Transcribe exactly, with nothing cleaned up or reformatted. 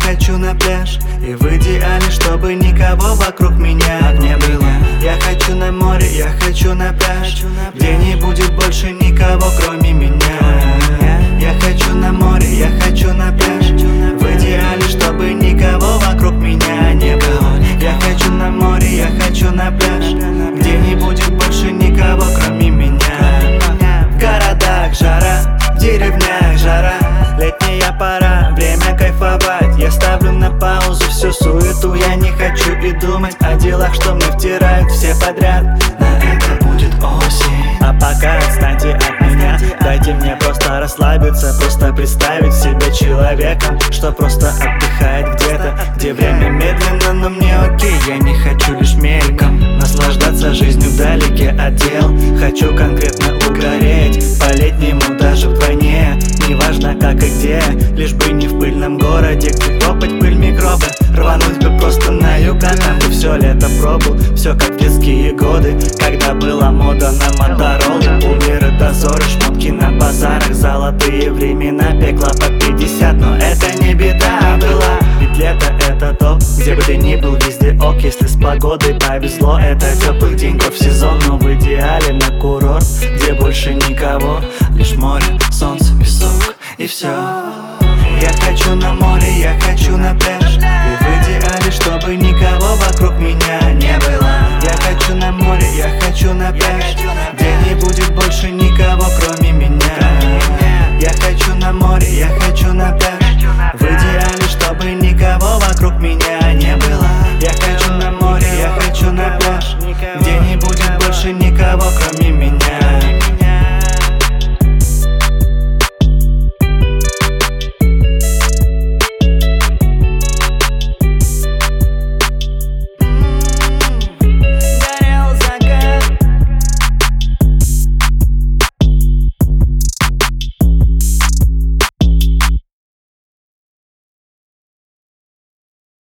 хочу на пляж, и в идеале, чтобы никого вокруг меня не было. Я хочу на море, я хочу на пляж, где не будет больше никого, кроме меня. Я хочу на море, я хочу на пляж, в идеале, чтобы никого вокруг меня не было. Я хочу на море, я хочу на пляж, где не будет больше никого, кроме меня. В городах жара, в деревнях жара, летняя пора, время кайфовать. Я ставлю на паузу всю суету, я не хочу и думать о делах, что мне втирают все подряд. На это будет осень. А пока отстаньте от меня, дайте мне просто расслабиться, просто представить себя человеком, что просто отдыхает где-то, где время медленно, но мне окей. Я не хочу лишь мельком наслаждаться жизнью вдалеке от дел. Хочу конкретно угореть по-летнему даже вдвойне. Неважно как и где, лишь бы не в пыльном городе, где топать пыль микробы. Рвануть бы просто на юг, а там бы все лето пробыл. Все как в детские годы, когда была мода на Моторолу. Умеры, дозоры, шмотки на базарах, золотые времена, пекло по пятьдесят. Но это не беда была, ведь лето это то, где бы ты ни был, везде ок. Если с погодой повезло, это теплых деньков сезон. Но в идеале на курорт, где больше никого, лишь море, солнце, песок и все. Я хочу на море, я хочу на пляж, и в идеале, чтобы никого вокруг меня не было. Я хочу на море, я хочу на пляж, где не будет больше никого, кроме меня. Я хочу на море, я хочу на пляж, в идеале, чтобы никого вокруг меня не было. Я хочу на море, я хочу на пляж, где не будет больше никого, кроме меня.